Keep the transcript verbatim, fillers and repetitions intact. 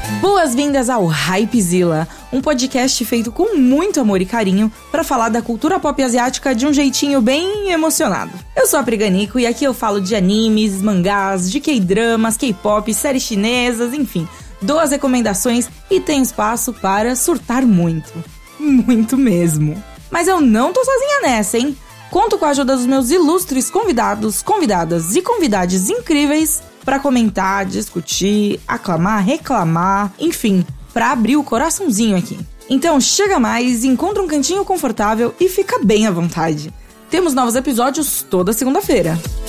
Boas-vindas ao Hypezilla, um podcast feito com muito amor e carinho para falar da cultura pop asiática de um jeitinho bem emocionado. Eu sou a Priganico e aqui eu falo de animes, mangás, de K-dramas, K-pop, séries chinesas, enfim, dou as recomendações e tenho espaço para surtar muito. Muito mesmo. Mas eu não tô sozinha nessa, hein? Conto com a ajuda dos meus ilustres convidados, convidadas e convidades incríveis para comentar, discutir, aclamar, reclamar, enfim, para abrir o coraçãozinho aqui. Então chega mais, encontra um cantinho confortável e fica bem à vontade. Temos novos episódios toda segunda-feira.